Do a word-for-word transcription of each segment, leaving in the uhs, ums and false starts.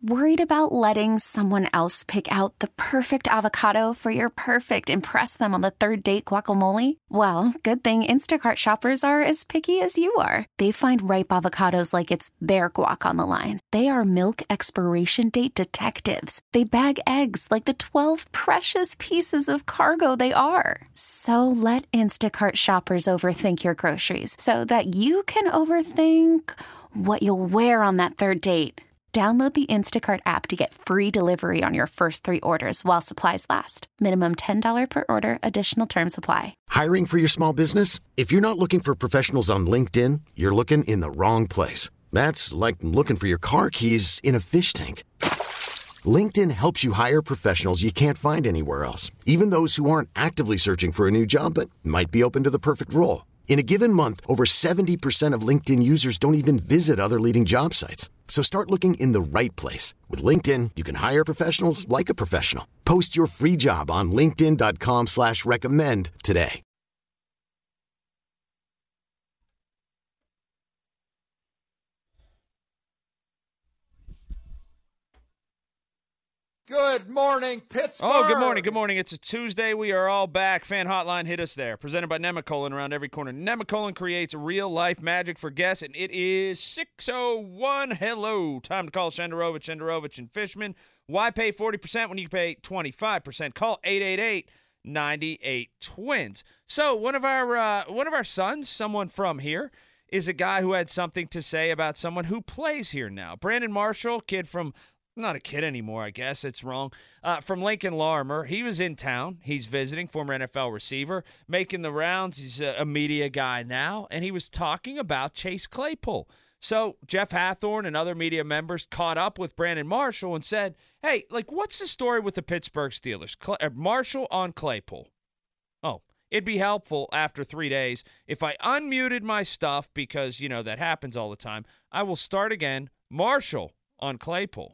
Worried about letting someone else pick out the perfect avocado for your perfect impress them on the third date guacamole? Well, good thing Instacart shoppers are as picky as you are. They find ripe avocados like it's their guac on the line. They are milk expiration date detectives. They bag eggs like the twelve precious pieces of cargo they are. So let Instacart shoppers overthink your groceries so that you can overthink what you'll wear on that third date. Download the Instacart app to get free delivery on your first three orders while supplies last. Minimum ten dollars per order. Additional terms apply. Hiring for your small business? If you're not looking for professionals on LinkedIn, you're looking in the wrong place. That's like looking for your car keys in a fish tank. LinkedIn helps you hire professionals you can't find anywhere else, even those who aren't actively searching for a new job but might be open to the perfect role. In a given month, over seventy percent of LinkedIn users don't even visit other leading job sites. So start looking in the right place. With LinkedIn, you can hire professionals like a professional. Post your free job on linkedin.com slash recommend today. Good morning, Pittsburgh. Oh, good morning, good morning. It's a Tuesday. We are all back. Fan Hotline, hit us there. Presented by Nemacolin around every corner. Nemacolin creates real-life magic for guests, and it is six oh one. Hello. Time to call Shenderovich, Shenderovich, and Fishman. Why pay forty percent when you pay twenty-five percent? Call eight eight eight, nine eight, twins. So one of our uh, one of our sons, someone from here, is a guy who had something to say about someone who plays here now. Brandon Marshall, kid from not a kid anymore, I guess. It's wrong. Uh, from Lincoln Larimer. He was in town. He's visiting, former N F L receiver, making the rounds. He's a, a media guy now, and he was talking about Chase Claypool. So Jeff Hathorn and other media members caught up with Brandon Marshall and said, hey, like, what's the story with the Pittsburgh Steelers? Cl- uh, Marshall on Claypool. Oh, it'd be helpful after three days if I unmuted my stuff because, you know, that happens all the time. I will start again. Marshall on Claypool.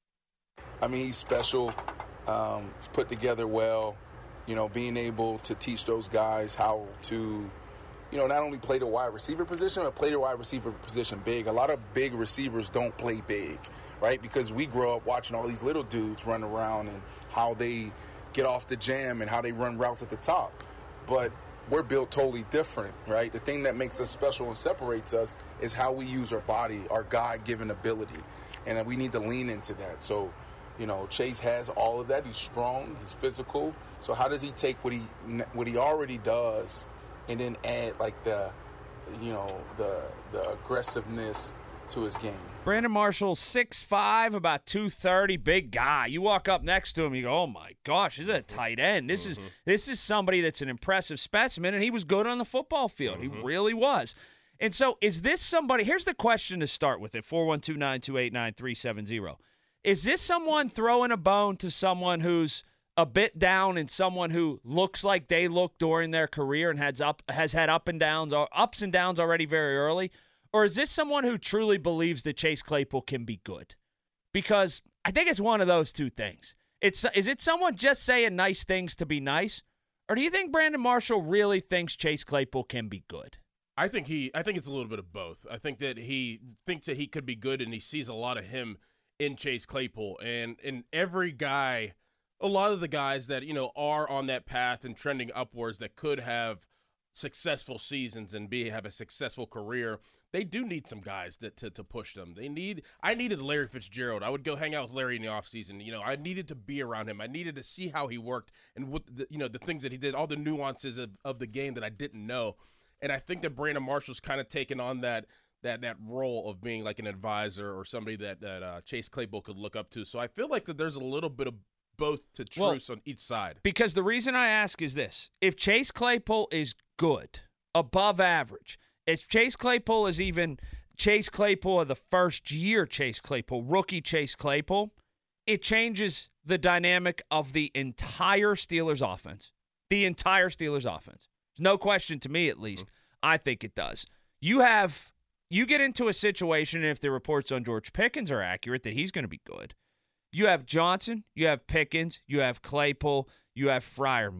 I mean, he's special. Um, he's put together well. You know, being able to teach those guys how to, you know, not only play the wide receiver position, but play the wide receiver position big. A lot of big receivers don't play big, right? Because we grow up watching all these little dudes run around and how they get off the jam and how they run routes at the top. But we're built totally different, right? The thing that makes us special and separates us is how we use our body, our God-given ability. And we need to lean into that. So, you know, Chase has all of that. He's strong. He's physical. So how does he take what he what he already does and then add, like, the, you know, the the aggressiveness to his game? Brandon Marshall, six five, about two thirty, big guy. You walk up next to him, you go, oh, my gosh, this is a tight end. This mm-hmm. is this is somebody that's an impressive specimen, and he was good on the football field. Mm-hmm. He really was. And so is this somebody – here's the question to start with at four one two, nine two eight, nine three seven zero. Is this someone throwing a bone to someone who's a bit down and someone who looks like they look during their career and has up has had up and downs, ups and downs already very early? Or is this someone who truly believes that Chase Claypool can be good? Because I think it's one of those two things. It's is it someone just saying nice things to be nice? Or do you think Brandon Marshall really thinks Chase Claypool can be good? I think he I think it's a little bit of both. I think that he thinks that he could be good and he sees a lot of him in Chase Claypool. And and every guy, a lot of the guys that, you know, are on that path and trending upwards that could have successful seasons and be have a successful career, they do need some guys that to, to push them. They need I needed Larry Fitzgerald. I would go hang out with Larry in the offseason. You know, I needed to be around him. I needed to see how he worked and what the, you know, the things that he did, all the nuances of, of the game that I didn't know. And I think that Brandon Marshall's kind of taken on that that that role of being like an advisor or somebody that, that uh, Chase Claypool could look up to. So I feel like that there's a little bit of both to truce well, on each side. Because the reason I ask is this. If Chase Claypool is good, above average, if Chase Claypool is even Chase Claypool of the first year Chase Claypool, rookie Chase Claypool, it changes the dynamic of the entire Steelers offense. The entire Steelers offense. No question to me, at least. Mm-hmm. I think it does. You have, you get into a situation, if the reports on George Pickens are accurate, that he's going to be good. You have Johnson, you have Pickens, you have Claypool, you have Freiermuth.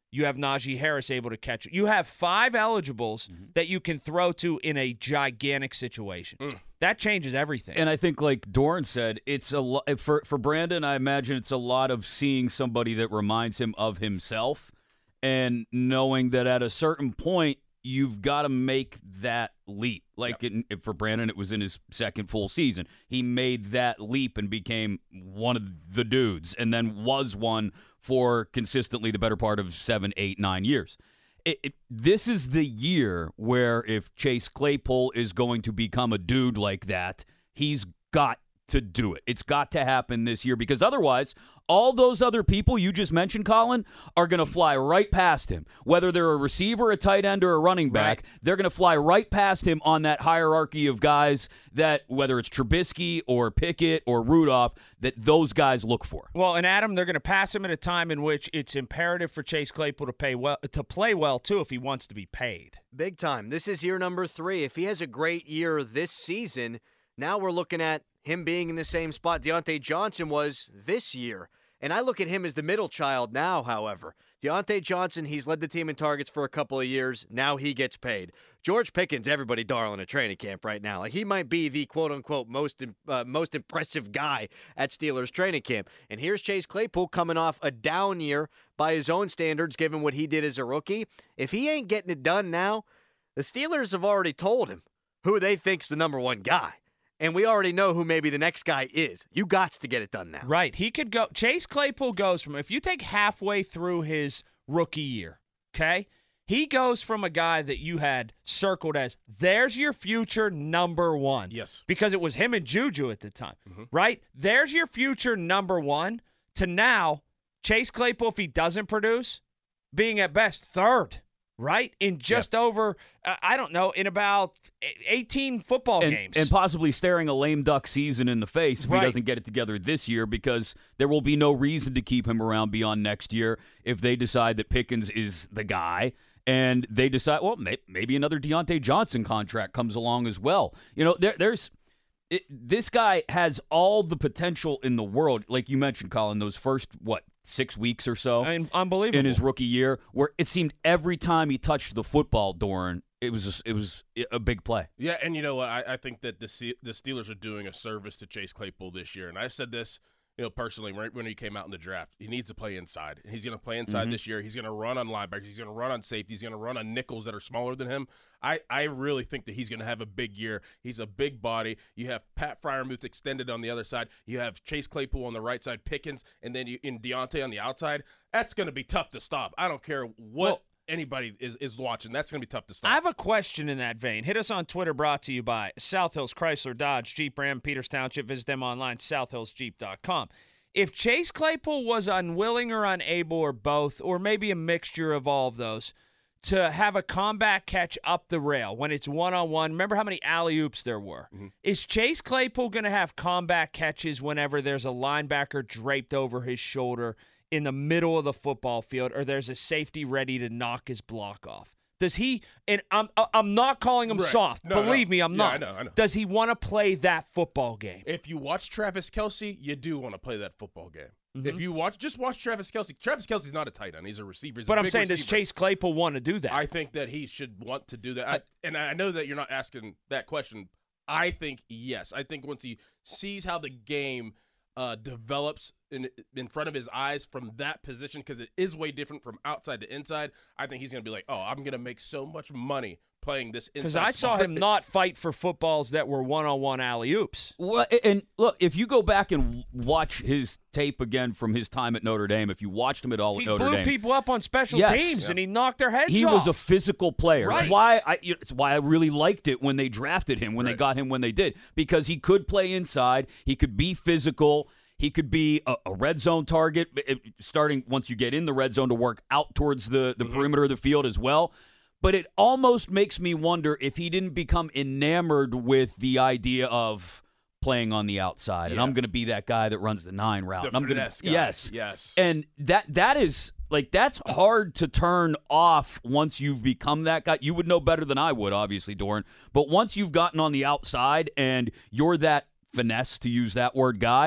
You have Najee Harris able to catch it. You have five eligibles mm-hmm. that you can throw to in a gigantic situation. Mm. That changes everything. And I think, like Doran said, it's a lo- for for Brandon. I imagine it's a lot of seeing somebody that reminds him of himself, and knowing that at a certain point you've got to make that leap. Like yep. in, for Brandon, it was in his second full season. He made that leap and became one of the dudes, and then was one for consistently the better part of seven, eight, nine years. It, it, this is the year where if Chase Claypool is going to become a dude like that, he's got to do it. It's got to happen this year, because otherwise, all those other people you just mentioned, Colin, are going to fly right past him. Whether they're a receiver, a tight end, or a running back, right. they're going to fly right past him on that hierarchy of guys that, whether it's Trubisky or Pickett or Rudolph, that those guys look for. Well, and Adam, they're going to pass him at a time in which it's imperative for Chase Claypool to pay well, to play well too, if he wants to be paid. Big time. This is year number three. If he has a great year this season, now we're looking at him being in the same spot Deontay Johnson was this year. And I look at him as the middle child now, however. Deontay Johnson, he's led the team in targets for a couple of years. Now he gets paid. George Pickens, everybody darling at training camp right now. Like, he might be the quote-unquote most uh, most impressive guy at Steelers training camp. And here's Chase Claypool coming off a down year by his own standards, given what he did as a rookie. If he ain't getting it done now, the Steelers have already told him who they think's the number one guy. And we already know who maybe the next guy is. You got to get it done now. Right. He could go. Chase Claypool goes from, if you take halfway through his rookie year, okay, he goes from a guy that you had circled as, there's your future number one. Yes. Because it was him and Juju at the time, mm-hmm. right? There's your future number one, to now, Chase Claypool, if he doesn't produce, being at best third. Right? In just yeah. over, uh, I don't know, in about eighteen football and, games. And possibly staring a lame duck season in the face if right. he doesn't get it together this year, because there will be no reason to keep him around beyond next year if they decide that Pickens is the guy. And they decide, well, may, maybe another Deontay Johnson contract comes along as well. You know, there, there's it, this guy has all the potential in the world. Like you mentioned, Colin, those first, what, six weeks or so I mean, unbelievable. in his rookie year, where it seemed every time he touched the football, Doran, it was a, it was a big play. Yeah, and you know what? I, I think that the the Steelers are doing a service to Chase Claypool this year, and I said this, you know, personally, right when he came out in the draft, he needs to play inside. He's going to play inside mm-hmm. this year. He's going to run on linebackers. He's going to run on safety. He's going to run on nickels that are smaller than him. I, I really think that he's going to have a big year. He's a big body. You have Pat Freiermuth extended on the other side. You have Chase Claypool on the right side, Pickens, and then you, in Deontay on the outside. That's going to be tough to stop. I don't care what well, anybody is, is watching. That's going to be tough to stop. I have a question in that vein. Hit us on Twitter, brought to you by South Hills Chrysler Dodge Jeep Ram Peters Township. Visit them online, south hills jeep dot com. If Chase Claypool was unwilling or unable or both, or maybe a mixture of all of those, to have a combat catch up the rail when it's one-on-one, remember how many alley-oops there were? Mm-hmm. Is Chase Claypool going to have combat catches whenever there's a linebacker draped over his shoulder in the middle of the football field, or there's a safety ready to knock his block off? Does he, and I'm I'm not calling him right. soft. No, Believe no. me, I'm yeah, not. I know, I know. Does he want to play that football game? If you watch Travis Kelce, you do want to play that football game. Mm-hmm. If you watch, just watch Travis Kelce. Travis Kelce's not a tight end. He's a receiver. He's but a I'm big saying, receiver. does Chase Claypool want to do that? I think that he should want to do that. I, and I know that you're not asking that question. I think yes. I think once he sees how the game Uh, develops in in front of his eyes from that position, because it is way different from outside to inside, I think he's going to be like, oh, I'm going to make so much money playing this inside. Because I saw him not fight for footballs that were one-on-one alley-oops. Well, and look, if you go back and watch his tape again from his time at Notre Dame, if you watched him at all he at Notre Dame. He blew people up on special yes. teams, yeah. and he knocked their heads he off. He was a physical player. Right. It's why I it's why I really liked it when they drafted him, when right. they got him when they did, because he could play inside, he could be physical. He could be a, a red zone target, starting once you get in the red zone to work out towards the, the mm-hmm. perimeter of the field as well. But it almost makes me wonder if he didn't become enamored with the idea of playing on the outside. Yeah. And I'm going to be that guy that runs the nine route. The and I'm going to Yes. Yes. And that that is, like, that's hard to turn off once you've become that guy. You would know better than I would, obviously, Doran. But once you've gotten on the outside and you're that finesse, to use that word, guy,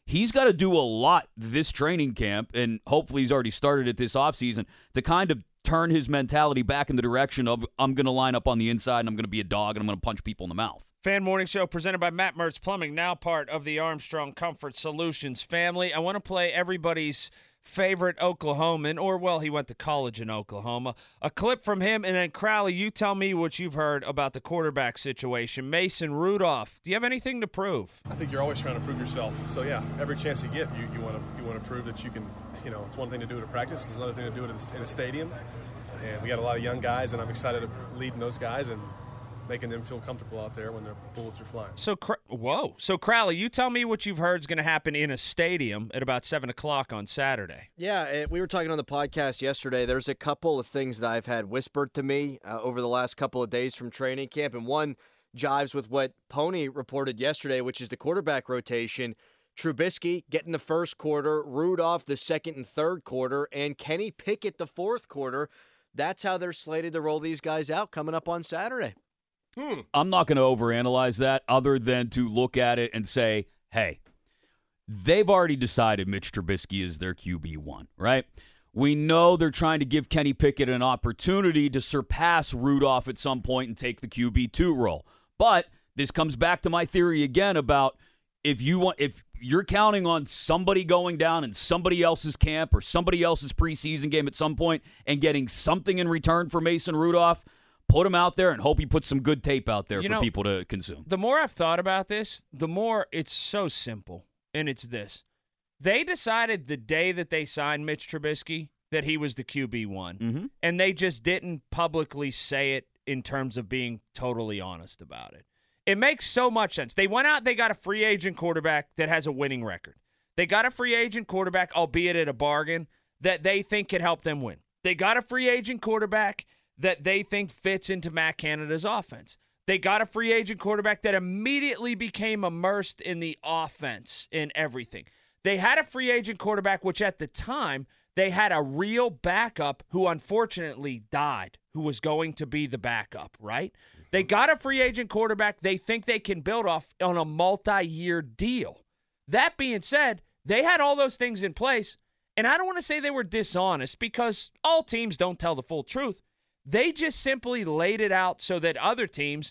he's got to do a lot this training camp, and hopefully he's already started it this offseason, to kind of turn his mentality back in the direction of, I'm going to line up on the inside and I'm going to be a dog and I'm going to punch people in the mouth. Fan Morning Show presented by Matt Mertz Plumbing, now part of the Armstrong Comfort Solutions family. I want to play everybody's favorite Oklahoman, or, well, he went to college in Oklahoma. A clip from him, and then, Crowley, you tell me what you've heard about the quarterback situation. Mason Rudolph, do you have anything to prove? I think you're always trying to prove yourself. So, yeah, every chance you get, you, you want to you want to prove that you can, you know, it's one thing to do it at practice. It's another thing to do it in a stadium. And we got a lot of young guys, and I'm excited to lead those guys and making them feel comfortable out there when their bullets are flying. So, whoa. So, Crowley, you tell me what you've heard is going to happen in a stadium at about seven o'clock on Saturday. Yeah, we were talking on the podcast yesterday. There's a couple of things that I've had whispered to me uh, over the last couple of days from training camp, and one jives with what Pony reported yesterday, which is the quarterback rotation. Trubisky getting the first quarter, Rudolph the second and third quarter, and Kenny Pickett the fourth quarter. That's how they're slated to roll these guys out coming up on Saturday. Hmm. I'm not going to overanalyze that other than to look at it and say, hey, they've already decided Mitch Trubisky is their Q B one, right? We know they're trying to give Kenny Pickett an opportunity to surpass Rudolph at some point and take the Q B two role. But this comes back to my theory again about if you want, if you're counting on somebody going down in somebody else's camp or somebody else's preseason game at some point and getting something in return for Mason Rudolph, put him out there and hope he puts some good tape out there you for know, people to consume. The more I've thought about this, the more it's so simple, and it's this. They decided the day that they signed Mitch Trubisky that he was the Q B one, mm-hmm. and they just didn't publicly say it in terms of being totally honest about it. It makes so much sense. They went out, they got a free agent quarterback that has a winning record. They got a free agent quarterback, albeit at a bargain, that they think could help them win. They got a free agent quarterback that they think fits into Matt Canada's offense. They got a free agent quarterback that immediately became immersed in the offense and everything. They had a free agent quarterback, which at the time, they had a real backup who unfortunately died, who was going to be the backup, right? They got a free agent quarterback they think they can build off on a multi-year deal. That being said, they had all those things in place, and I don't want to say they were dishonest because all teams don't tell the full truth. They just simply laid it out so that other teams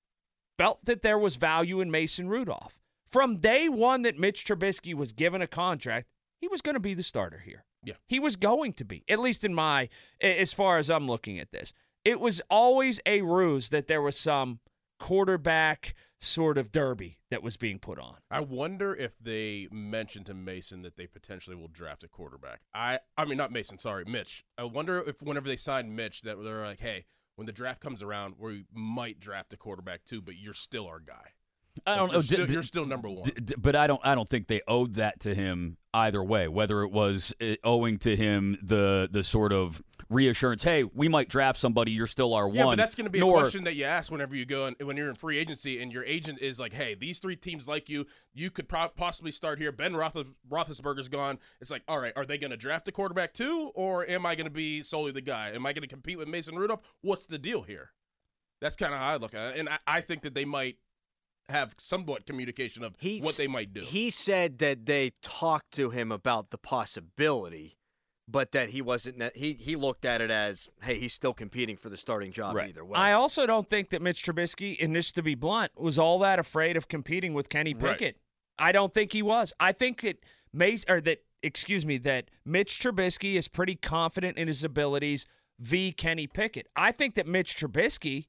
felt that there was value in Mason Rudolph. From day one that Mitch Trubisky was given a contract, he was going to be the starter here. Yeah. He was going to be, at least in my, as far as I'm looking at this. It was always a ruse that there was some quarterback sort of derby that was being put on. I wonder if they mentioned to Mason that they potentially will draft a quarterback. I I mean, not Mason, sorry, Mitch. I wonder if whenever they signed Mitch that they're like, hey, when the draft comes around, we might draft a quarterback too, but you're still our guy. I don't like, know. You're still, D- you're still number one. D- d- but I don't. I don't think they owed that to him either way. Whether it was uh, owing to him the the sort of reassurance, hey, we might draft somebody. You're still our yeah, one. but that's going to be nor, a question that you ask whenever you go in, when you're in free agency and your agent is like, hey, these three teams like you. You could pro- possibly start here. Ben Roethlis- Roethlisberger's gone. It's like, all right, are they going to draft a quarterback too, or am I going to be solely the guy? Am I going to compete with Mason Rudolph? What's the deal here? That's kind of how I look at it, and I, I think that they might have somewhat communication of He's, what they might do. He said that they talked to him about the possibility, but that he wasn't. He he looked at it as, hey, he's still competing for the starting job right. either way. I also don't think that Mitch Trubisky, and this to be blunt, was all that afraid of competing with Kenny Pickett. Right. I don't think he was. I think that Mace or that excuse me that Mitch Trubisky is pretty confident in his abilities v. Kenny Pickett. I think that Mitch Trubisky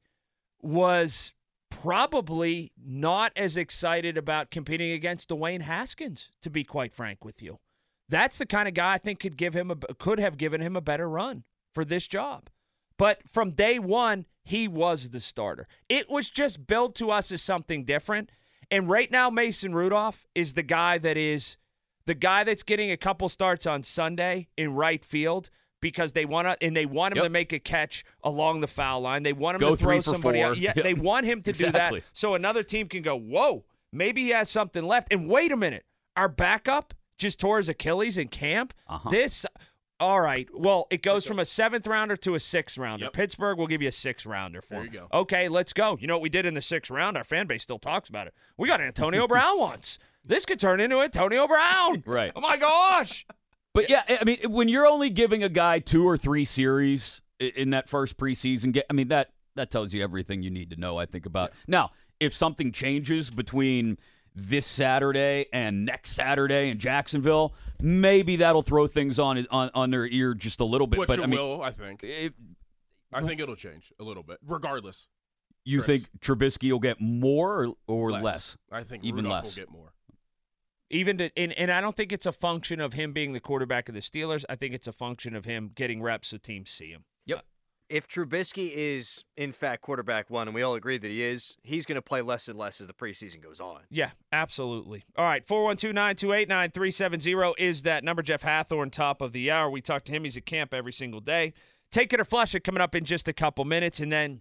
was probably not as excited about competing against Dwayne Haskins, to be quite frank with you. That's the kind of guy I think could give him a, could have given him a better run for this job. But from day one, he was the starter. It was just billed to us as something different. And right now, Mason Rudolph is the guy that is the guy that's getting a couple starts on Sunday in right field because they want to, and they want him yep. to make a catch along the foul line. They want him go to throw three for somebody four. out. Yeah, yep. they want him to exactly. do that so another team can go, whoa, maybe he has something left. And wait a minute, our backup just tore his Achilles in camp. Uh-huh. This, all right, well, it goes from a seventh rounder to a sixth rounder. Yep. Pittsburgh will give you a sixth rounder for There him. you go. Okay, let's go. You know what we did in the sixth round? Our fan base still talks about it. We got Antonio Brown once. this could turn into Antonio Brown. Right. Oh, my gosh. But, yeah, I mean, when you're only giving a guy two or three series in that first preseason game, I mean, that, that tells you everything you need to know, I think, about. Yeah. Now, if something changes between this Saturday and next Saturday in Jacksonville, maybe that'll throw things on on, on their ear just a little bit. Which but, it I mean, will, I think. It, I think it'll change a little bit, regardless. You Chris. think Trubisky will get more or, or less. less? I think even Rudolph less. will get more. Even to, and, and I don't think it's a function of him being the quarterback of the Steelers. I think it's a function of him getting reps so teams see him. Yep. If Trubisky is, in fact, quarterback one, and we all agree that he is, he's going to play less and less as the preseason goes on. Yeah, absolutely. All right, four one two, nine two eight, nine three seven zero is that number. Jeff Hathorn, top of the hour. We talk to him. He's at camp every single day. Take it or flush it coming up in just a couple minutes, and then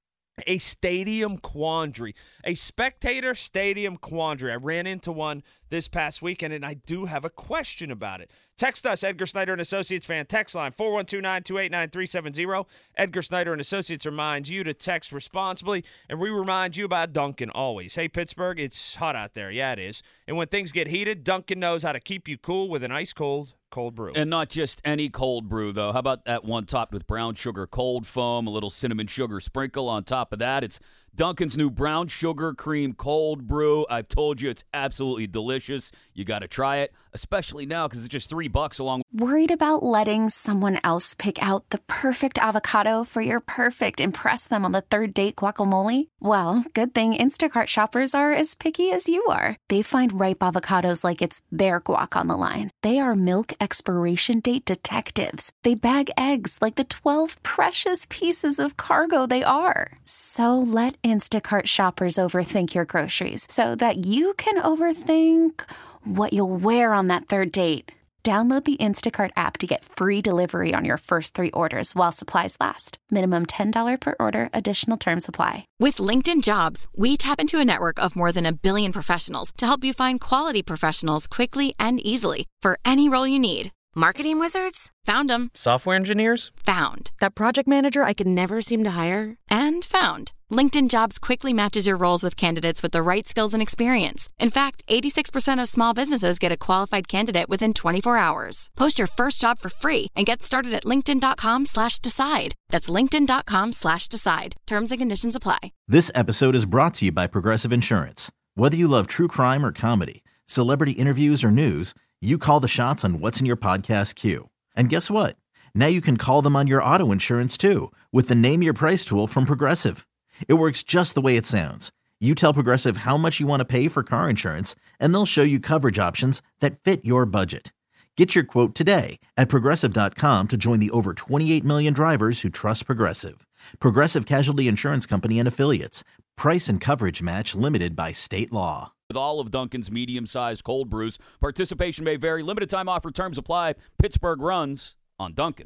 a stadium quandary, a spectator stadium quandary. I ran into one this past weekend, and I do have a question about it. Text us, Edgar Snyder and Associates fan text line, four one two, nine two eight, nine three seven zero. Edgar Snyder and Associates reminds you to text responsibly, and we remind you about Dunkin' always. Hey, Pittsburgh, it's hot out there. Yeah, it is. And when things get heated, Dunkin' knows how to keep you cool with an ice-cold cold brew. And not just any cold brew, though. How about that one topped with brown sugar cold foam, a little cinnamon sugar sprinkle on top of that? It's Dunkin's new brown sugar cream cold brew. I've told you it's absolutely delicious. You got to try it, especially now because it's just three bucks along. Worried about letting someone else pick out the perfect avocado for your perfect impress them on the third date guacamole? Well, good thing Instacart shoppers are as picky as you are. They find ripe avocados like it's their guac on the line. They are milk expiration date detectives. They bag eggs like the twelve precious pieces of cargo they are. So let Instacart shoppers overthink your groceries so that you can overthink what you'll wear on that third date. Download the Instacart app to get free delivery on your first three orders while supplies last. Minimum ten dollars per order. Additional terms apply. With LinkedIn Jobs, we tap into a network of more than a billion professionals to help you find quality professionals quickly and easily for any role you need. Marketing wizards? Found them. Software engineers? Found. That project manager I could never seem to hire? And found. LinkedIn Jobs quickly matches your roles with candidates with the right skills and experience. In fact, eighty-six percent of small businesses get a qualified candidate within twenty-four hours. Post your first job for free and get started at linkedin.com slash decide. That's linkedin.com slash decide. Terms and conditions apply. This episode is brought to you by Progressive Insurance. Whether you love true crime or comedy, celebrity interviews or news, you call the shots on what's in your podcast queue. And guess what? Now you can call them on your auto insurance too with the Name Your Price tool from Progressive. It works just the way it sounds. You tell Progressive how much you want to pay for car insurance, and they'll show you coverage options that fit your budget. Get your quote today at Progressive dot com to join the over twenty-eight million drivers who trust Progressive. Progressive Casualty Insurance Company and Affiliates. Price and coverage match limited by state law. With all of Dunkin's medium-sized cold brews, participation may vary. Limited time offer terms apply. Pittsburgh runs on Dunkin'.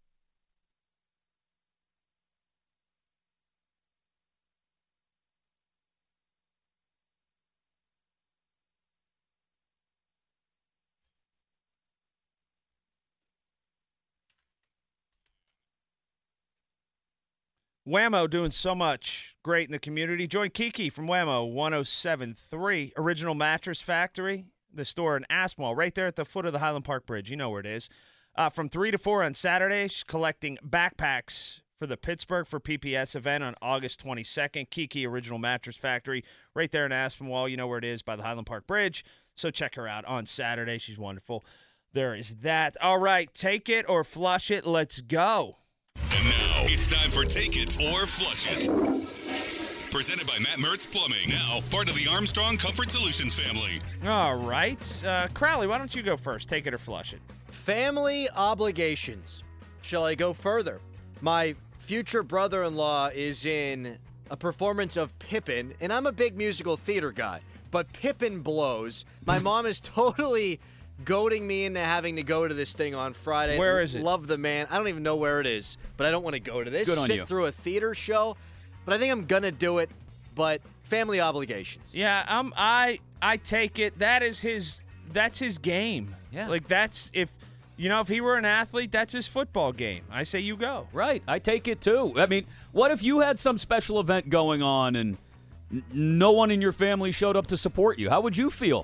Whammo doing so much great in the community. Join Kiki from Whammo one oh seven point three, Original Mattress Factory, the store in Aspinwall, right there at the foot of the Highland Park Bridge. You know where it is. Uh, from three to four on Saturday, she's collecting backpacks for the Pittsburgh for P P S event on August twenty-second. Kiki Original Mattress Factory, right there in Aspinwall. You know where it is, by the Highland Park Bridge. So check her out on Saturday. She's wonderful. There is that. All right, take it or flush it. Let's go. And now it's time for Take It or Flush It. Presented by Matt Mertz Plumbing. Now part of the Armstrong Comfort Solutions family. All right. Uh, Crowley, why don't you go first? Take it or flush it. Family obligations. Shall I go further? My future brother-in-law is in a performance of Pippin, and I'm a big musical theater guy, but Pippin blows. My mom is totally goading me into having to go to this thing on Friday. Where is it? Love the man. I don't even know where it is, but I don't want to go to this. Good on Sit you. through a theater show, but I think I'm gonna do it. But family obligations. Yeah, um, I I take it. That is his. That's his game. Yeah. Like that's if you know if he were an athlete, that's his football game. I say you go. Right. I take it, too. I mean, what if you had some special event going on and n- no one in your family showed up to support you? How would you feel?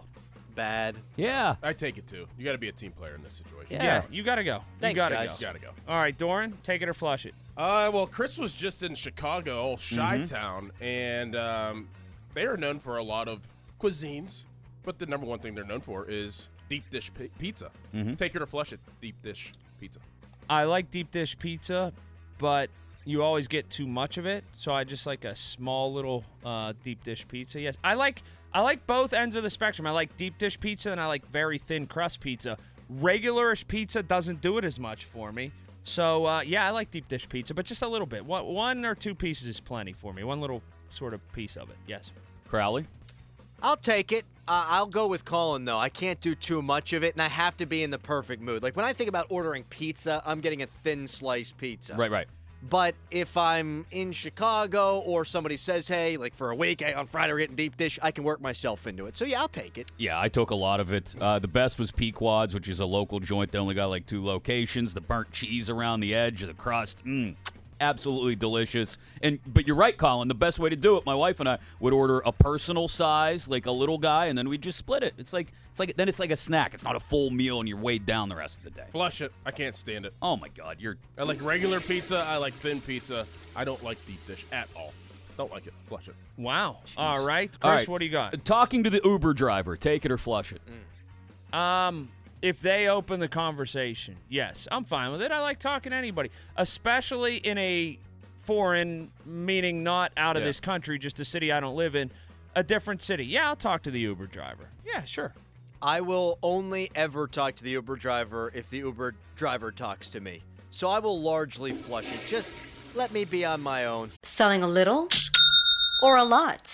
bad. Yeah. I take it, too. You got to be a team player in this situation. Yeah. Yeah, you got to go. Thanks, you gotta guys. Go. Got to go. All right, Doran, take it or flush it. Uh, well, Chris was just in Chicago, old Chi-Town, and um, they are known for a lot of cuisines, but the number one thing they're known for is deep dish pi- pizza. Mm-hmm. Take it or flush it, deep dish pizza. I like deep dish pizza, but you always get too much of it, so I just like a small little uh, deep dish pizza. Yes, I like I like both ends of the spectrum. I like deep dish pizza, and I like very thin crust pizza. Regularish pizza doesn't do it as much for me. So, uh, yeah, I like deep dish pizza, but just a little bit. One, one or two pieces is plenty for me. One little sort of piece of it, yes. Crowley? I'll take it. Uh, I'll go with Colin, though. I can't do too much of it, and I have to be in the perfect mood. Like, when I think about ordering pizza, I'm getting a thin slice pizza. Right, right. But if I'm in Chicago or somebody says, hey, like for a week, hey, on Friday we're getting deep dish, I can work myself into it. So, yeah, I'll take it. Yeah, I took a lot of it. Uh, the best was Pequod's, which is a local joint. They only got like two locations. The burnt cheese around the edge of the crust. Mmm. Absolutely delicious. And but you're right, Colin. The best way to do it, my wife and I would order a personal size, like a little guy, and then we just split it. It's like it's like then it's like a snack. It's not a full meal, and you're weighed down the rest of the day. Flush it. I can't stand it. Oh my God, you're. I like regular pizza. I like thin pizza. I don't like deep dish at all. Don't like it. Flush it. Wow. All right. Chris, All right. what do you got? Talking to the Uber driver, take it or flush it. Mm. Um, if they open the conversation, yes, I'm fine with it. I like talking to anybody, especially in a foreign, meaning not out of Yeah. this country, just a city I don't live in, a different city. Yeah, I'll talk to the Uber driver. Yeah, sure. I will only ever talk to the Uber driver if the Uber driver talks to me. So I will largely flush it. Just let me be on my own. Selling a little or a lot?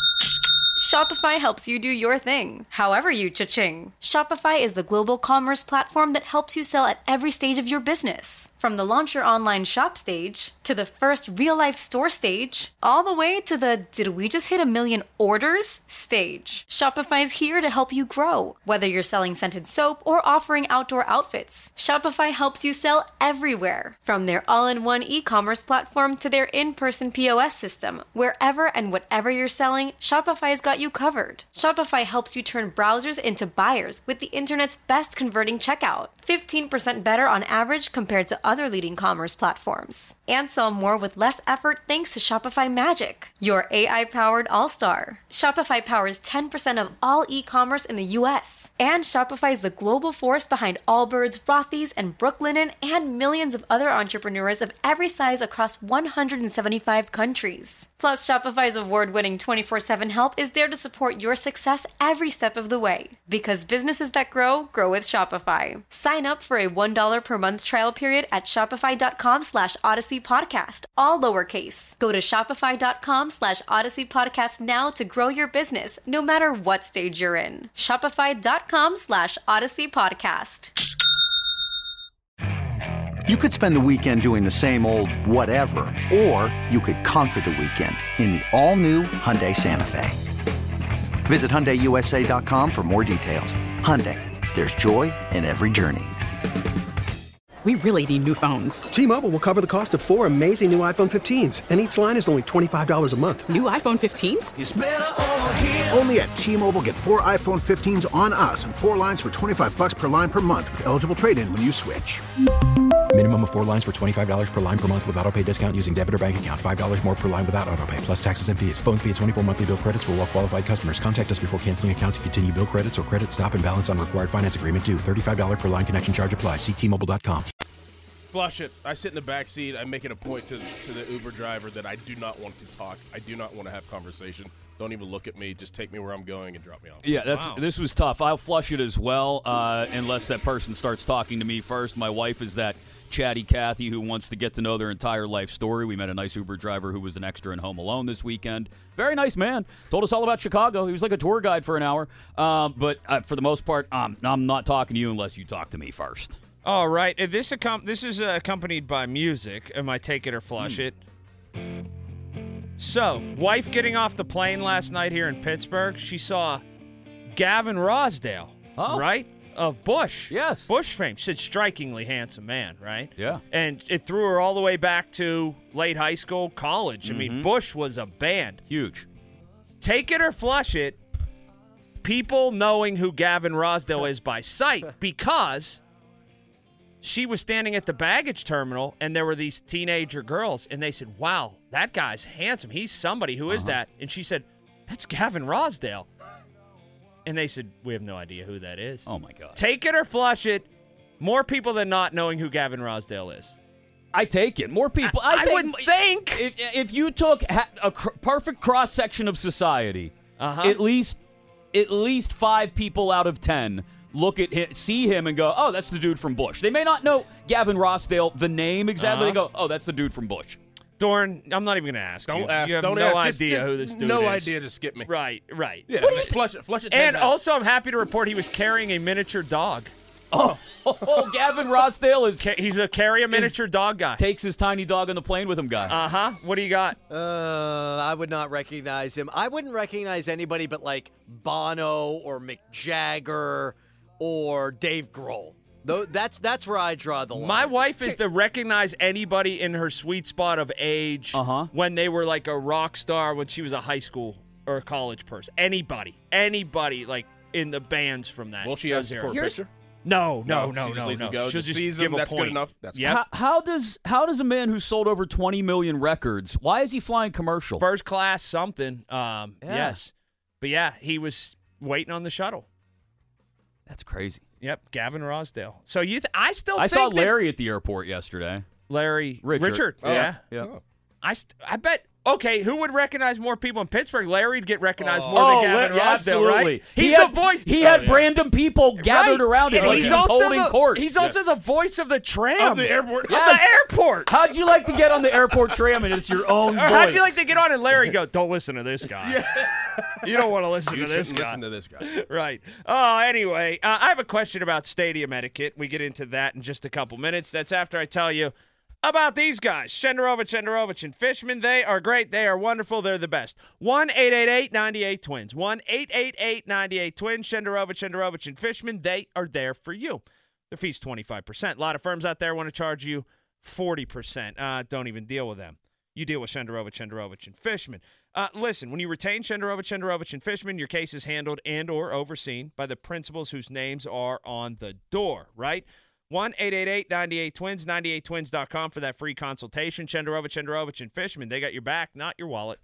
Shopify helps you do your thing, however you cha-ching. Shopify is the global commerce platform that helps you sell at every stage of your business. From the launch your online shop stage, to the first real-life store stage, all the way to the did we just hit a million orders stage. Shopify's here to help you grow. Whether you're selling scented soap or offering outdoor outfits, Shopify helps you sell everywhere. From their all-in-one e-commerce platform to their in-person P O S system, wherever and whatever you're selling, Shopify's got you covered. Shopify helps you turn browsers into buyers with the internet's best converting checkout. fifteen percent better on average compared to other leading commerce platforms. And sell more with less effort thanks to Shopify Magic, your A I-powered all-star. Shopify powers ten percent of all e-commerce in the U S. And Shopify is the global force behind Allbirds, Rothy's, and Brooklinen, and millions of other entrepreneurs of every size across one hundred seventy-five countries. Plus, Shopify's award-winning twenty-four seven help is there to support your success every step of the way. Because businesses that grow, grow with Shopify. Sign up for a one dollar per month trial period at shopify.com slash Odyssey Podcast, all lowercase. Go to shopify.com slash Odyssey Podcast now to grow your business, no matter what stage you're in. Shopify.com slash Odyssey Podcast. You could spend the weekend doing the same old whatever, or you could conquer the weekend in the all-new Hyundai Santa Fe. Visit Hyundai U S A dot com for more details. Hyundai, there's joy in every journey. We really need new phones. T-Mobile will cover the cost of four amazing new iPhone fifteens, and each line is only twenty-five dollars a month. New iPhone fifteens? It's better over here. Only at T-Mobile, get four iPhone fifteens on us and four lines for twenty-five dollars per line per month with eligible trade-in when you switch. Minimum of four lines for twenty-five dollars per line per month with autopay discount using debit or bank account. five dollars more per line without autopay, plus taxes and fees. Phone fee at twenty-four monthly bill credits for well-qualified customers. Contact us before canceling account to continue bill credits or credit stop and balance on required finance agreement due. thirty-five dollars per line connection charge applies. See T Mobile dot com. Flush it. I sit in the back seat. I make it a point to, to the Uber driver that I do not want to talk. I do not want to have conversation. Don't even look at me. Just take me where I'm going and drop me off. Yeah, that's Wow. this was tough. I'll flush it as well, uh, unless that person starts talking to me first. My wife is that chatty Kathy who wants to get to know their entire life story. We met a nice Uber driver who was an extra in Home Alone this weekend. Very nice man. Told us all about Chicago. He was like a tour guide for an hour. Uh, but uh, for the most part, um, I'm not talking to you unless you talk to me first. All right. If this accom- this is uh, accompanied by music. Am I take it or flush Hmm. it? So, wife getting off the plane last night here in Pittsburgh. She saw Gavin Rosdale, Oh. right? Of Bush. Yes. Bush fame. She said strikingly handsome man, right? Yeah. And it threw her all the way back to late high school, college. I mean, Mhm. Bush was a band. Huge. Take it or flush it. people knowing who Gavin Rosdale is by sight because she was standing at the baggage terminal and there were these teenager girls and they said, wow, that guy's handsome. He's somebody. Who is Uh-huh. that? And she said, that's Gavin Rosdale. And they said, we have no idea who that is. Oh, my God. Take it or flush it. More people than not knowing who Gavin Rosdale is. I take it. More people. I, I, think, wouldn't think. If, if you took ha- a cr- perfect cross-section of society, Uh-huh. at least at least five people out of ten look at him, see him and go, oh, that's the dude from Bush. They may not know Gavin Rossdale, the name exactly. Uh-huh. They go, oh, that's the dude from Bush. Dorn, I'm not even going to ask Don't you. ask. You have don't no ask. idea just, who just this dude no is. No idea to skip me. Right, right. Yeah, flush it. Flush it. And ten also, I'm happy to report he was carrying a miniature dog. Oh, oh Gavin Rossdale is Ca- he's a carry a miniature dog guy. Takes his tiny dog on the plane with him guy. Uh-huh. What do you got? Uh, I would not recognize him. I wouldn't recognize anybody but like Bono or Mick Jagger or Dave Grohl. Though that's that's where I draw the line. My wife is to recognize anybody in her sweet spot of age Uh-huh. when they were like a rock star when she was a high school or a college person. Anybody. Anybody like in the bands from that. Will she those ask for a eras. picture? No, no, No, no, she just no, leaves no. him go, She'll just just sees give him, a that's good point. enough, that's Yep. How, how does how does a man who sold over twenty million records, why is he flying commercial? First class something. Um, Yeah. Yes. But yeah, he was waiting on the shuttle. That's crazy. Yep, Gavin Rosdale. So you, th- I still I think saw that Larry at the airport yesterday. Larry Richard. Yeah. Yeah. Yeah. I st- I bet. Okay, who would recognize more people in Pittsburgh? Larry'd get recognized more Oh, than Gavin La- yeah, Rosdale, absolutely. right? He He's had- the voice. He had random people gathered Right. around him. And Like he's he was also holding the, court. He's also Yes. the voice of the tram. Of the airport. Of Yes. the airport. How'd you like to get on the airport tram and it's your own Or voice? how'd you like to get on and Larry go, don't listen to this guy. You don't want to listen You to this shouldn't guy. listen to this guy. Right. Oh, anyway, uh, I have a question about stadium etiquette. We get into that in just a couple minutes. That's after I tell you about these guys. Shenderovich, Shenderovich, and Fishman. They are great. They are wonderful. They're the best. one eight eight eight nine eight twins. one eight eight eight nine eight twins. Shenderovich, Shenderovich, and Fishman. They are there for you. Their fee's twenty-five percent. A lot of firms out there want to charge you forty percent. Uh, don't even deal with them. You deal with Shenderovich, Shenderovich, and Fishman. Uh, listen, when you retain Shenderovich, Shenderovich, and Fishman, your case is handled and or overseen by the principals whose names are on the door, right? one eight eight eight nine eight twins, nine eight twins dot com for that free consultation. Shenderovich, Shenderovich, and Fishman, they got your back, not your wallet.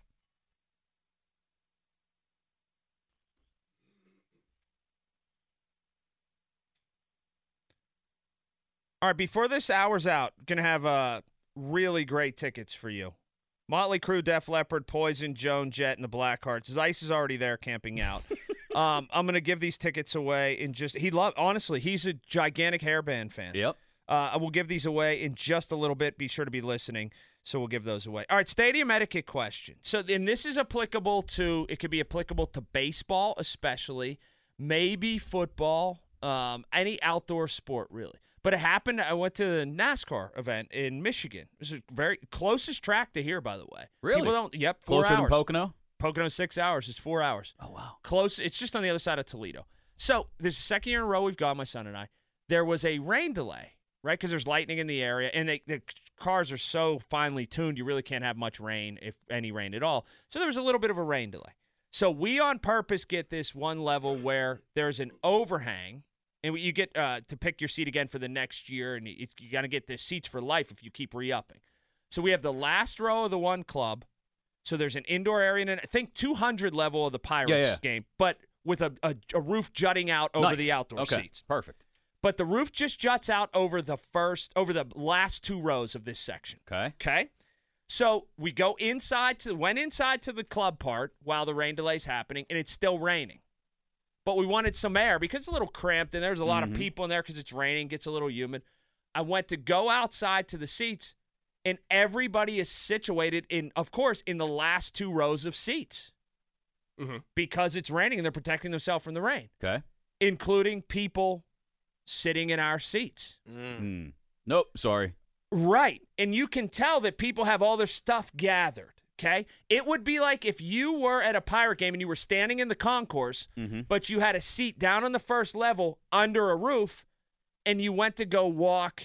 All right, before this hour's out, going to have uh, really great tickets for you. Motley Crue, Def Leppard, Poison, Joan Jett, and the Blackhearts. Ice is already there camping out. um, I'm going to give these tickets away in just – he love. Honestly, he's a gigantic hairband fan. Yep. Uh, I will give these away in just a little bit. Be sure to be listening, so we'll give those away. All right, stadium etiquette question. So, and this is applicable to – it could be applicable to baseball especially, maybe football, um, any outdoor sport really. But it happened. I went to the NASCAR event in Michigan. This is very closest track to here, by the way. Really? People don't. Yep, four Closer hours. than Pocono? Pocono six hours. It's four hours. Oh wow. Close. It's just on the other side of Toledo. So this is the second year in a row we've gone. My son and I. There was a rain delay, right? Because there's lightning in the area, and they, the cars are so finely tuned, you really can't have much rain, if any rain at all. So there was a little bit of a rain delay. So we on purpose get this one level where there's an overhang. And you get uh, to pick your seat again for the next year, and you, you got to get the seats for life if you keep re-upping. So we have the last row of the one club. So there's an indoor area, and I think two hundred level of the Pirates Yeah, yeah. game, but with a, a, a roof jutting out over Nice. the outdoor Okay. seats. Perfect. But the roof just juts out over the first, over the last two rows of this section. Okay. Okay. So we go inside to, went inside to the club part while the rain delay's happening, and it's still raining. But we wanted some air because it's a little cramped and there's a lot Mhm. of people in there because it's raining, gets a little humid. I went to go outside to the seats, and everybody is situated in, of course, in the last two rows of seats Mm-hmm. because it's raining and they're protecting themselves from the rain, Okay. including people sitting in our seats. Mm. Nope. Sorry. Right. And you can tell that people have all their stuff gathered. Okay? It would be like if you were at a Pirate game and you were standing in the concourse, Mm-hmm. but you had a seat down on the first level under a roof, and you went to go walk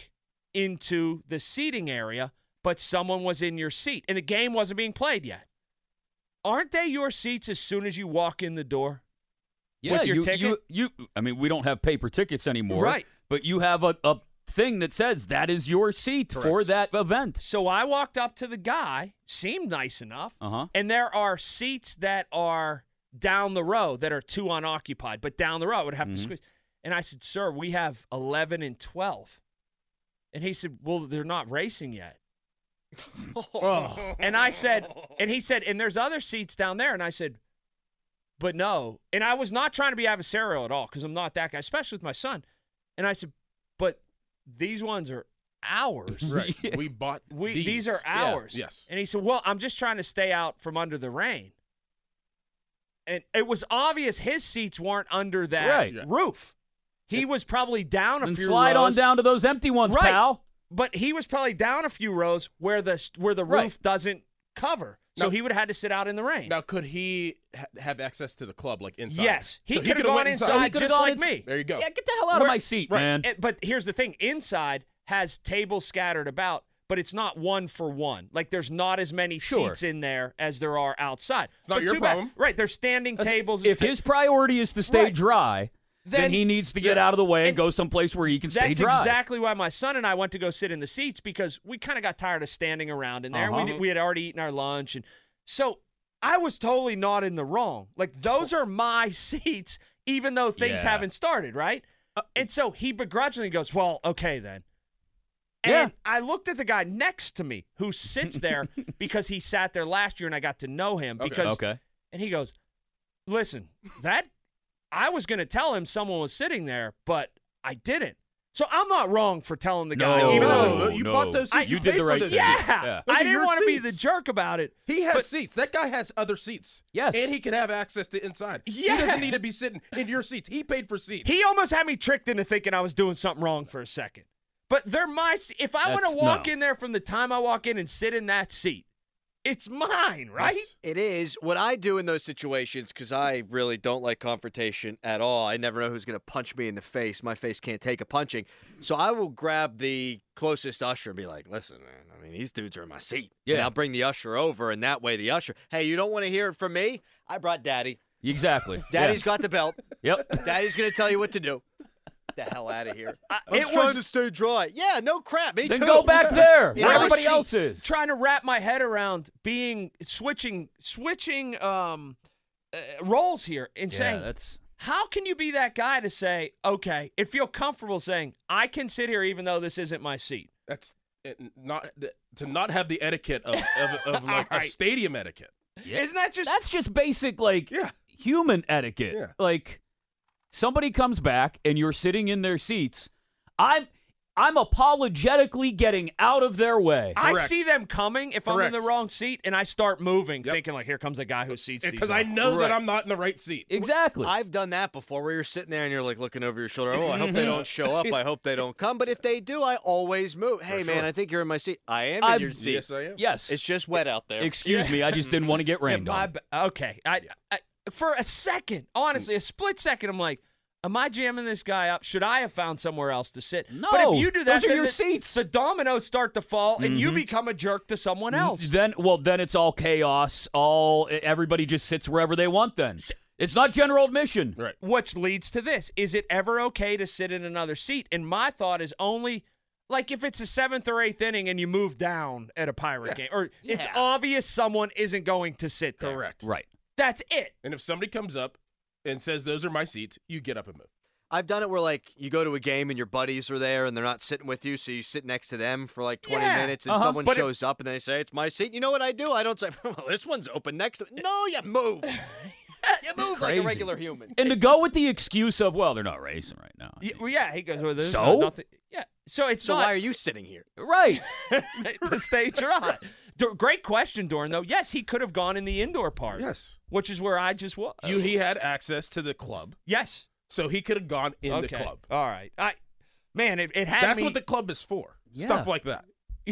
into the seating area, but someone was in your seat, and the game wasn't being played yet. Aren't they your seats as soon as you walk in the door? Yeah, with your you, ticket. you, you, I mean, we don't have paper tickets anymore. Right. But you have a, a thing that says that is your seat Correct. for that event. So I walked up to the guy, seemed nice enough, Uh-huh. and there are seats that are down the row that are two unoccupied, but down the row I would have Mhm. to squeeze. And I said, sir, we have eleven and twelve. And he said, well, they're not racing yet. Oh. And I said, and he said, and there's other seats down there. And I said, but no. And I was not trying to be adversarial at all because I'm not that guy, especially with my son. And I said, but these ones are ours. Right. We bought We, these. these are Yeah. ours. Yes. And he said, well, I'm just trying to stay out from under the rain. And it was obvious his seats weren't under that Right. Yeah. roof. He was probably down a Then few slide rows. on down to those empty ones, Right. pal. But he was probably down a few rows where the where the Right. roof doesn't cover. So Now- he would have had to sit out in the rain. Now, could he ha- have access to the club, like inside? Yes. He So could have could've gone went inside, So he could've just gone like ins- me. There you go. Yeah, get the hell out Where- of my seat, Right. man. It- but here's the thing. Inside has tables scattered about, but it's not one for one. Like there's not as many Sure. seats in there as there are outside. not but your too bad- problem. Right. There's standing tables. If his priority is to stay Right. dry, then, Then- he needs to get yeah. out of the way and, And go someplace where he can stay That's dry. exactly why my son and I went to go sit in the seats because we kind of got tired of standing around in there. Uh-huh. We, did- we had already eaten our lunch. And so I was totally not in the wrong. Like, those are my seats, even though things Yeah. haven't started, right? And so he begrudgingly goes, well, okay then. Yeah. And I looked at the guy next to me who sits there because he sat there last year and I got to know him. Okay. Because, Okay. And he goes, listen, that I was going to tell him someone was sitting there, but I didn't. So I'm not wrong for telling the guy. No, even no, though, you no. bought those seats. You You did paid the for right those thing. yeah, seats. Yeah. Those I are didn't your want to be seats. the jerk about it. He has but- seats. That guy has other seats. Yes. And he can have access to inside. Yeah. He doesn't need to be sitting in your seats. He paid for seats. He almost had me tricked into thinking I was doing something wrong for a second. But they're my se- if I want That's- to walk no. in there from the time I walk in and sit in that seat, it's mine, right? Yes. It is. What I do in those situations, because I really don't like confrontation at all, I never know who's going to punch me in the face. My face can't take a punching. So I will grab the closest usher and be like, listen, man, I mean, these dudes are in my seat. And Yeah. I'll bring the usher over, and that way the usher, hey, you don't want to hear it from me? I brought Daddy. Exactly. Daddy's got the belt. Yep. Daddy's going to tell you what to do. The hell out of here. I'm it trying was- to stay dry. Yeah, no crap. Me Then too. go back there You where know, everybody I- else is. Trying to wrap my head around being switching switching um uh, roles here and Yeah, saying that's how can you be that guy to say, okay, and feel comfortable saying, I can sit here even though this isn't my seat? That's it, not to not have the etiquette of, of, of like All right. a stadium etiquette. yeah. Isn't that just That's just basic, like, Yeah. human etiquette. Yeah. Like, somebody comes back and you're sitting in their seats. I'm I'm apologetically getting out of their way. I Correct. see them coming if I'm in Correct. the wrong seat and I start moving, Yep. thinking like, here comes a guy who seats these Because I up. know Right. that I'm not in the right seat. Exactly. I've done that before where you're sitting there and you're like looking over your shoulder. Oh, I hope they don't show up. I hope they don't come. But if they do, I always move. Hey, For man, sure. I think you're in my seat. I am in I've- your seat. Yes, I am. yes. It's just wet out there. Excuse me, I just didn't want to get Yeah, rained my on. ba- okay. I, I for a second, honestly, a split second, I'm like, am I jamming this guy up? Should I have found somewhere else to sit? No, but if you do that, those are then your the, seats. The dominoes start to fall, and you Mhm. become a jerk to someone else. Then, well, then it's all chaos. All everybody just sits wherever they want. Then it's not general admission. Right. Which leads to this: is it ever okay to sit in another seat? And my thought is only. Like if it's a seventh or eighth inning and you move down at a Pirate Yeah. game, or it's Yeah. obvious someone isn't going to sit there. Correct. Right. That's it. And if somebody comes up and says those are my seats, you get up and move. I've done it where, like, you go to a game and your buddies are there and they're not sitting with you, so you sit next to them for, like, twenty Yeah. minutes and Uh-huh. someone But it- shows up and they say, it's my seat. You know what I do? I don't say, well, this one's open next to No, you move. You move like a Crazy. regular human. And to go with the excuse of, well, they're not racing right now. Yeah, well, yeah, he goes, well, there's So? no- nothing. Yeah, so it's So not why are you sitting here? Right. to stay dry. D- Great question, Dorn, though. Yes, he could have gone in the indoor part. Yes. Which is where I just was. You he had access to the club, Yes. so he could have gone in okay. the club. All right. I, man, it, it had That's me. what the club is for. Yeah. Stuff like that.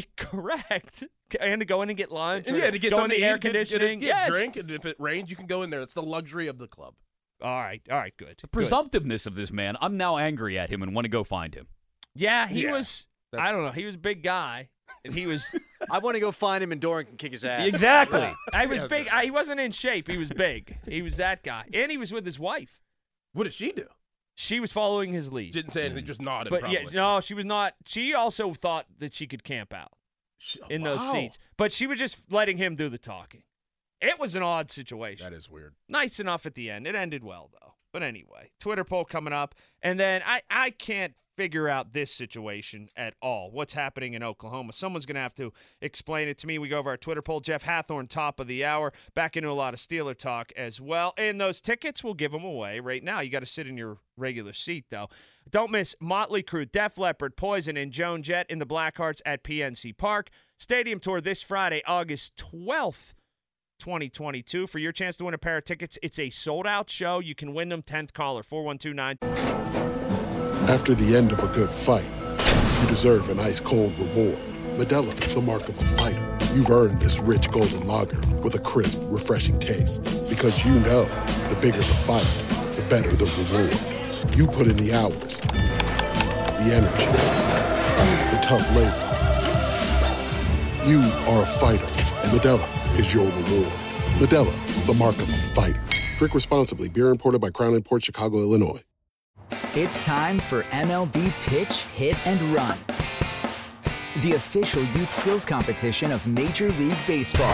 Correct. And to go in and get lunch. And or yeah, to get go in something the to air eat, get- conditioning. Get, a, get yes. a drink, and if it rains, you can go in there. It's the luxury of the club. All right. All right. Good. The Good. presumptiveness of this man. I'm now angry at him and want to go find him. Yeah, he Yeah, was. I that's- don't know. He was a big guy, and he was. I want to go find him and Doran can kick his ass. Exactly. I was big. I, he wasn't in shape. He was big. He was that guy, and he was with his wife. What did she do? She was following his lead. Didn't say anything, just nodded. But probably. yeah, no, she was not. She also thought that she could camp out in those wow. seats. But she was just letting him do the talking. It was an odd situation. That is weird. Nice enough at the end. It ended well, though. But anyway, Twitter poll coming up. And then I, I can't figure out this situation at all. What's happening in Oklahoma? Someone's going to have to explain it to me. We go over our Twitter poll. Jeff Hathorn, top of the hour. Back into a lot of Steeler talk as well. And those tickets, we'll give them away right now. You got to sit in your regular seat, though. Don't miss Motley Crue, Def Leppard, Poison, and Joan Jett in the Blackhearts at P N C Park. Stadium tour this Friday, August twelfth. twenty twenty-two. For your chance to win a pair of tickets, it's a sold-out show. You can win them. tenth caller, four one two nine. After the end of a good fight, you deserve an ice-cold reward. Modelo is the mark of a fighter. You've earned this rich golden lager with a crisp, refreshing taste. Because you know, the bigger the fight, the better the reward. You put in the hours, the energy, the tough labor. You are a fighter, and Modelo is your reward. Modelo, the mark of a fighter. Drink responsibly. Beer imported by Crown Imports, Chicago, Illinois. It's time for M L B Pitch, Hit, and Run, the official youth skills competition of Major League Baseball.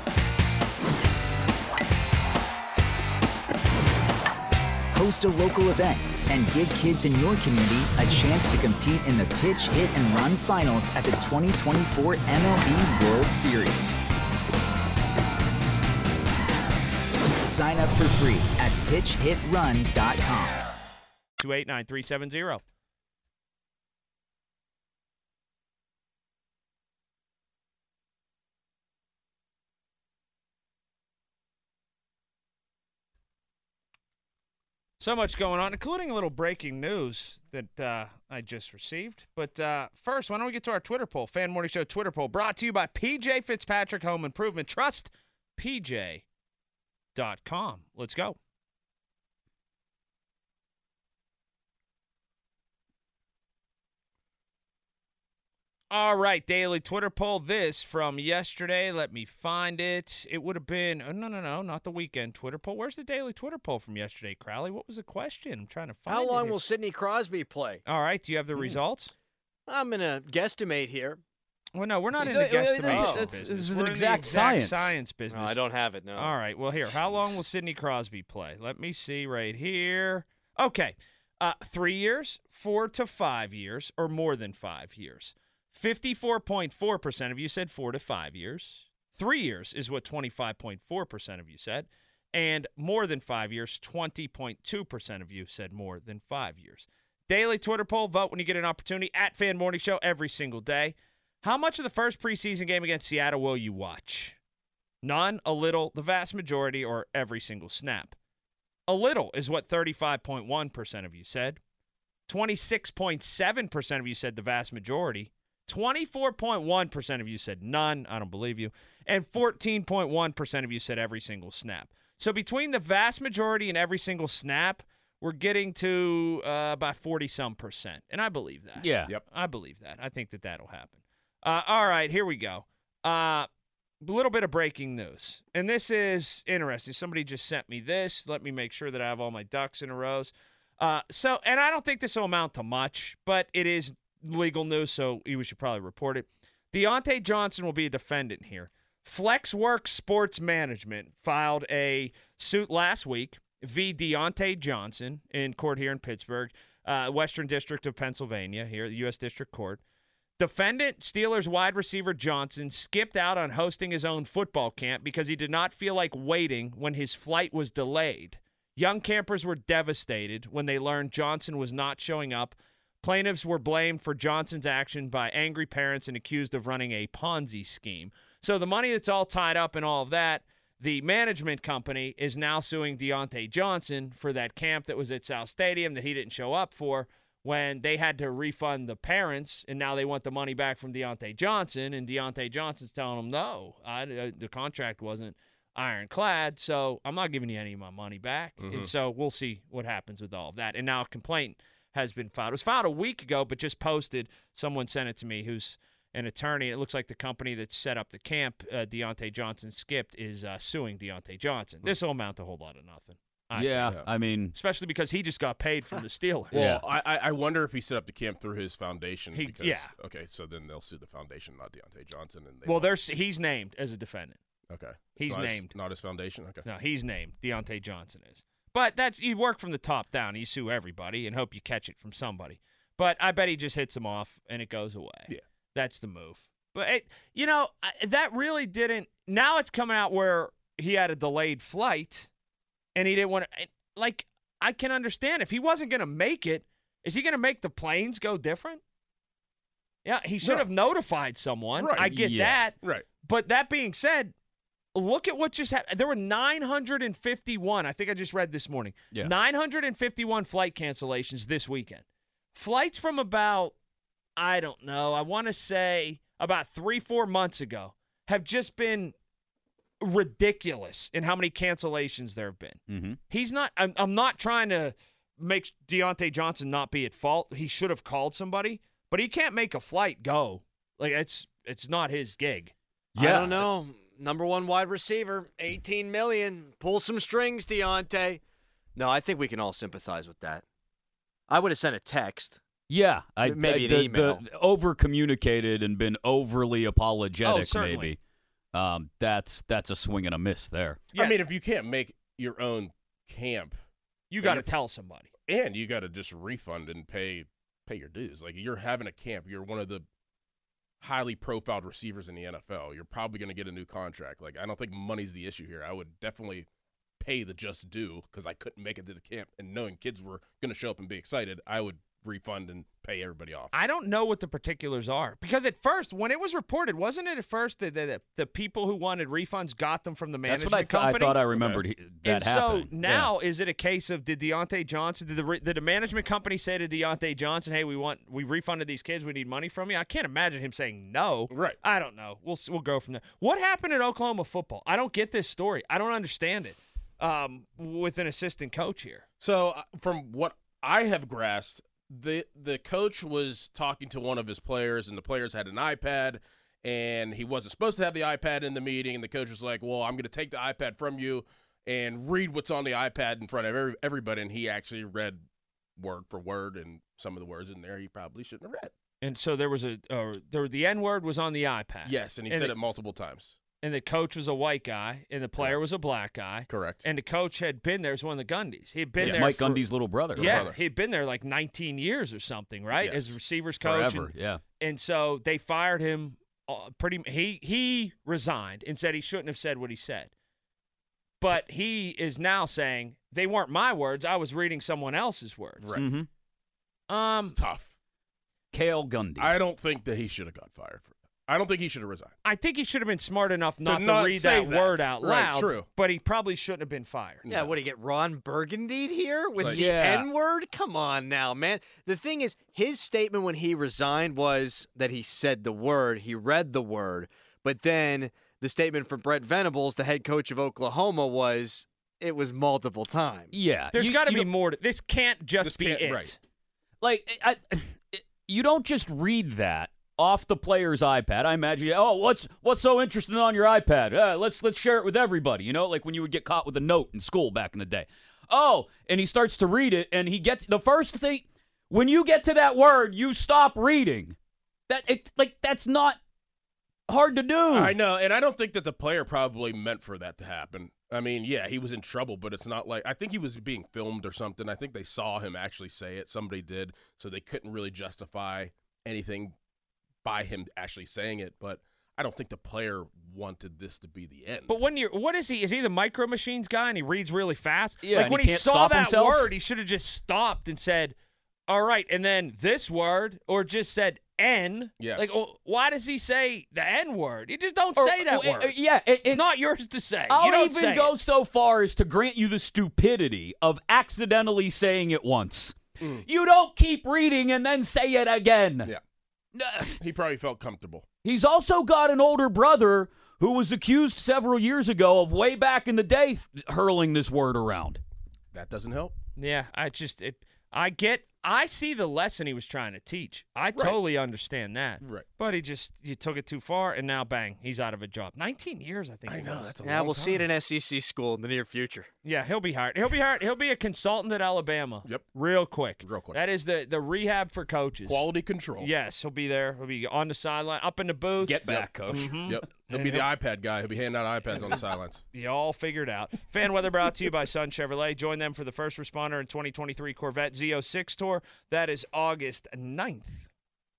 Host a local event and give kids in your community a chance to compete in the Pitch, Hit, and Run finals at the twenty twenty-four M L B World Series. Sign up for free at pitch hit run dot com. two eight nine three seven zero. So much going on, including a little breaking news that uh, I just received. But uh, first, why don't we get to our Twitter poll? Fan Morning Show Twitter poll brought to you by P J Fitzpatrick Home Improvement. Trust P J dot com. Let's go. All right, daily Twitter poll. This from yesterday. Let me find it. It would have been, oh, no, no, no, not the weekend Twitter poll. Where's the daily Twitter poll from yesterday, Crowley? What was the question? I'm trying to find it. How long here. will Sidney Crosby play? All right, do you have the Hmm. results? I'm going to guesstimate here. Well, no, we're not in No, the guesstimation oh, business. that's- this is We're an in exact the science. exact science business. No, I don't have it, no. All right, well, here. How long will Sidney Crosby play? Let me see right here. Okay, uh, three years, four to five years, or more than five years. fifty-four point four percent of you said four to five years. Three years is what twenty-five point four percent of you said. And more than five years, twenty point two percent of you said more than five years. Daily Twitter poll. Vote when you get an opportunity at Fan Morning Show every single day. How much of the first preseason game against Seattle will you watch? None, a little, the vast majority, or every single snap? A little is what thirty-five point one percent of you said. twenty-six point seven percent of you said the vast majority. twenty-four point one percent of you said none. I don't believe you. And fourteen point one percent of you said every single snap. So between the vast majority and every single snap, we're getting to uh, about forty-some percent. And I believe that. Yeah. Yep. I believe that. I think that that'll happen. Uh, all right, here we go. Uh, a little bit of breaking news. And this is interesting. Somebody just sent me this. Let me make sure that I have all my ducks in a row. Uh, so, and I don't think this will amount to much, but it is legal news, so we should probably report it. Deontay Johnson will be a defendant here. FlexWorks Sports Management filed a suit last week v. Deontay Johnson in court here in Pittsburgh, uh, Western District of Pennsylvania, here, the U S District Court. Defendant, Steelers wide receiver Johnson, skipped out on hosting his own football camp because he did not feel like waiting when his flight was delayed. Young campers were devastated when they learned Johnson was not showing up. Plaintiffs were blamed for Johnson's action by angry parents and accused of running a Ponzi scheme. So the money that's all tied up in all of that, the management company is now suing Deontay Johnson for that camp that was at South Stadium that he didn't show up for when they had to refund the parents, and now they want the money back from Deontay Johnson, and Deontay Johnson's telling them, no, I, uh, the contract wasn't ironclad, so I'm not giving you any of my money back. Mm-hmm. And so we'll see what happens with all of that. And now a complaint has been filed. It was filed a week ago, but just posted. Someone sent it to me who's an attorney. It looks like the company that set up the camp uh, Deontay Johnson skipped is uh, suing Deontay Johnson. This will amount to a whole lot of nothing. I yeah, think. I mean, especially because he just got paid from the Steelers. Well, I, I wonder if he set up the camp through his foundation. He- because, yeah. Okay, so then they'll sue the foundation, not Deontay Johnson. And they Well, won't. there's he's named as a defendant. Okay. He's It's not his- named. not his foundation? Okay. No, he's named. Deontay Johnson is. But that's you work from the top down. You sue everybody and hope you catch it from somebody. But I bet he just hits him off and it goes away. Yeah. That's the move. But, it, you know, I- that really didn't. Now it's coming out where he had a delayed flight and he didn't want to. Like, I can understand if he wasn't going to make it, is he going to make the planes go different? Yeah, he should No. have notified someone. Right. I get Yeah. that. Right. But that being said, look at what just happened. There were nine hundred fifty-one. I think I just read this morning. Yeah. nine hundred fifty-one flight cancellations this weekend. Flights from about, I don't know, I want to say about three, four months ago have just been ridiculous in how many cancellations there have been. Mm-hmm. He's not, I'm, I'm not trying to make Deontay Johnson not be at fault. He should have called somebody, but he can't make a flight go. Like, it's it's not his gig. I don't know. Number one wide receiver, eighteen million dollars. Pull some strings, Deontay. No, I think we can all sympathize with that. I would have sent a text. Yeah, I Maybe I, an the, email. the over communicated and been overly apologetic. Oh, certainly. maybe um, that's that's a swing and a miss there. Yeah. I mean, if you can't make your own camp, You got to you're- tell somebody. and you got to just refund and pay pay your dues. Like, you're having a camp. You're one of the highly profiled receivers in the N F L. You're probably going to get a new contract. Like, I don't think money's the issue here. I would definitely pay the just due because I couldn't make it to the camp, and knowing kids were going to show up and be excited, I would refund and pay everybody off. I don't know what the particulars are because at first, when it was reported, wasn't it at first that the, the, the people who wanted refunds got them from the That's management what I, th- I company? thought I remembered he, that and happening. so now, is it a case of did Deontay Johnson, did the, re- did the management company say to Deontay Johnson, "Hey, we want we refunded these kids, we need money from you"? I can't imagine him saying no. Right. I don't know. We'll s- we'll go from there. What happened at Oklahoma football? I don't get this story. I don't understand it. Um, with an assistant coach here. So, uh, from what I have grasped, the the coach was talking to one of his players, and the players had an iPad, and he wasn't supposed to have the iPad in the meeting, and the coach was like, well, I'm going to take the iPad from you and read what's on the iPad in front of every, everybody, and he actually read word for word, and some of the words in there he probably shouldn't have read. And so there was a uh, there the N word was on the iPad. Yes, and he And said the- it multiple times. And the coach was a white guy, and the player Correct. was a black guy. Correct. And the coach had been there as one of the Gundys. He had been It's there. Mike for- Gundy's little brother. Yeah, brother. he'd been there like nineteen years or something, right? Yes. As receivers coach. Forever, and, yeah. and so they fired him. Uh, pretty. He he resigned and said he shouldn't have said what he said. But he is now saying they weren't my words. I was reading someone else's words. Right. Mm-hmm. Um, It's tough. Cale Gundy. I don't think that he should have got fired for that. I don't think he should have resigned. I think he should have been smart enough not to, not read say that, that. word out Right, loud. true. But he probably shouldn't have been fired. Yeah, what do you get, Ron Burgundy here with Like- the Yeah. N-word? Come on now, man. The thing is, his statement when he resigned was that he said the word, he read the word, but then the statement from Brett Venables, the head coach of Oklahoma, was it was multiple times. Yeah. There's you- got to you be don't- more. To, this can't just This be can't- it. right. Like, I, you don't just read that off the player's iPad. I imagine, oh, what's what's so interesting on your iPad? Uh, let's let's share it with everybody. You know, like when you would get caught with a note in school back in the day. Oh, and he starts to read it, and he gets the first thing. When you get to that word, you stop reading. That it like that's not hard to do. I know, and I don't think that the player probably meant for that to happen. I mean, yeah, he was in trouble, but it's not like – I think he was being filmed or something. I think they saw him actually say it. Somebody did, so they couldn't really justify anything by him actually saying it. But I don't think the player wanted this to be the end. But when you're, what is he? Is he the Micro Machines guy and he reads really fast? Yeah, like and when he he can't saw stop that himself? word, he should have just stopped and said, "All right," and then this word, or just said N. Yes. Like, oh, why does he say the N word? You just don't Or- say that uh, word. uh, yeah, it- it's it- not yours to say. I'll you don't even say go it. so far as to grant you the stupidity of accidentally saying it once. Mm. You don't keep reading and then say it again. Yeah. Nah. He probably felt comfortable. He's also got an older brother who was accused several years ago of way back in the day th- hurling this word around. That doesn't help. Yeah, I just it, I get I see the lesson he was trying to teach. I totally understand that. Right. But he just you took it too far, and now bang, he's out of a job. nineteen years, I think. I it know was. that's a Yeah, long we'll time. see it in S E C school in the near future. Yeah, he'll be hired. He'll be hired. He'll be a consultant at Alabama. Yep. Real quick. Real quick. That is the the rehab for coaches. Quality control. Yes, he'll be there. He'll be on the sideline, up in the booth. Get back, Yep. coach. Mhm. Yep. He'll And be the he'll- iPad guy. He'll be handing out iPads on the sidelines. You all figured out. Fan weather brought to you by Sun Chevrolet. Join them for the first responder in twenty twenty-three Corvette Z oh six Tour. That is August ninth.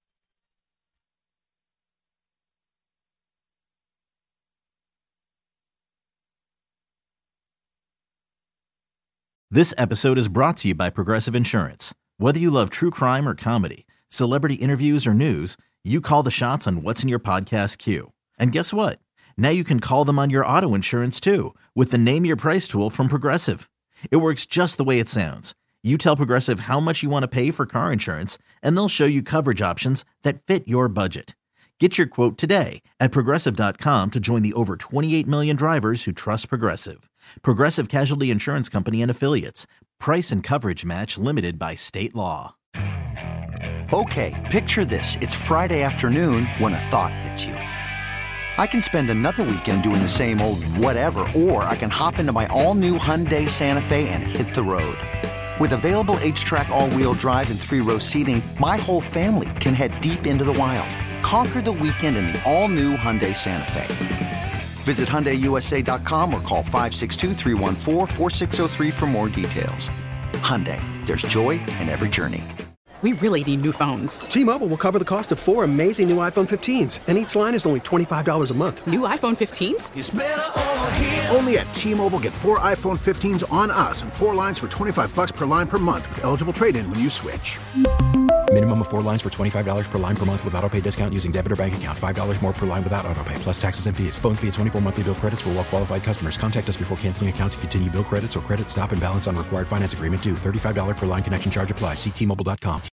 This episode is brought to you by Progressive Insurance. Whether you love true crime or comedy, celebrity interviews or news, you call the shots on what's in your podcast queue. And guess what? Now you can call them on your auto insurance too with the Name Your Price tool from Progressive. It works just the way it sounds. You tell Progressive how much you want to pay for car insurance, and they'll show you coverage options that fit your budget. Get your quote today at Progressive dot com to join the over twenty-eight million drivers who trust Progressive. Progressive Casualty Insurance Company and Affiliates. Price and coverage match limited by state law. Okay, picture this. It's Friday afternoon when a thought hits you. I can spend another weekend doing the same old whatever, or I can hop into my all-new Hyundai Santa Fe and hit the road. With available H-Track all-wheel drive and three-row seating, my whole family can head deep into the wild. Conquer the weekend in the all-new Hyundai Santa Fe. Visit Hyundai U S A dot com or call five six two, three one four, four six zero three for more details. Hyundai, there's joy in every journey. We really need new phones. T-Mobile will cover the cost of four amazing new iPhone fifteens, and each line is only twenty-five dollars a month. New iPhone fifteens? It's better over here. Only at T-Mobile, get four iPhone fifteens on us and four lines for twenty-five bucks per line per month with eligible trade-in when you switch. Minimum of four lines for twenty-five dollars per line per month with auto pay discount using debit or bank account. five dollars more per line without auto pay, plus taxes and fees. Phone fee at twenty-four monthly bill credits for well-qualified customers. Contact us before canceling account to continue bill credits or credit stop and balance on required finance agreement due. thirty-five dollars per line connection charge applies. See T Mobile dot com.